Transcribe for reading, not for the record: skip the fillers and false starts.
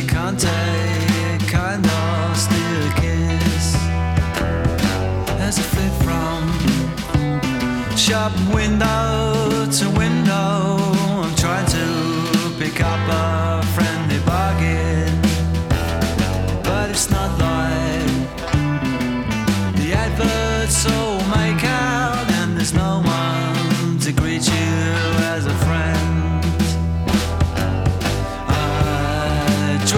you can't take, kind of still a kiss. As I flip from shop window